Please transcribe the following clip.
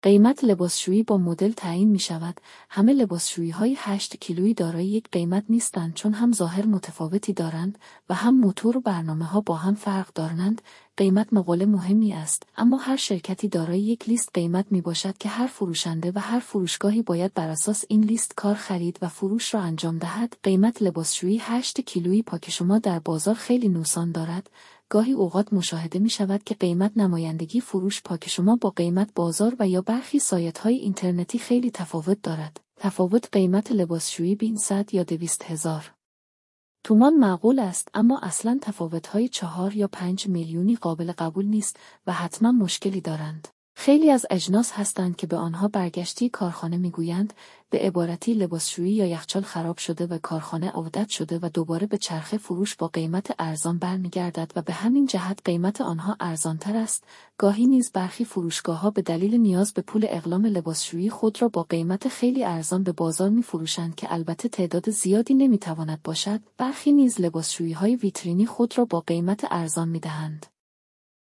قیمت لباسشویی با مدل تعیین می شود. همه لباسشویی‌های 8 کیلویی دارای یک قیمت نیستند چون هم ظاهر متفاوتی دارند و هم موتور و برنامه‌ها با هم فرق دارند. قیمت مقوله مهمی است، اما هر شرکتی دارای یک لیست قیمت می باشد که هر فروشنده و هر فروشگاهی باید بر اساس این لیست کار خرید و فروش را انجام دهد. قیمت لباسشویی 8 کیلویی پاک شما در بازار خیلی نوسان دارد. گاهی اوقات مشاهده می شود که قیمت نمایندگی فروش پاک شما با قیمت بازار و یا برخی سایت‌های اینترنتی خیلی تفاوت دارد. تفاوت قیمت لباسشویی بین 100 یا 200,000 تومان معقول است، اما اصلاً تفاوت‌های 4 یا 5 میلیونی قابل قبول نیست و حتما مشکلی دارند. خیلی از اجناس هستند که به آنها برگشتی کارخانه میگویند، به عبارتی لباسشویی یا یخچال خراب شده و کارخانه عودت شده و دوباره به چرخه فروش با قیمت ارزان برمیگردد و به همین جهت قیمت آنها ارزانتر است. گاهی نیز برخی فروشگاه‌ها به دلیل نیاز به پول اقلام لباسشویی خود را با قیمت خیلی ارزان به بازار می‌فروشند که البته تعداد زیادی نمی‌تواند باشد. برخی نیز لباسشویی‌های ویترینی خود را با قیمت ارزان می‌دهند.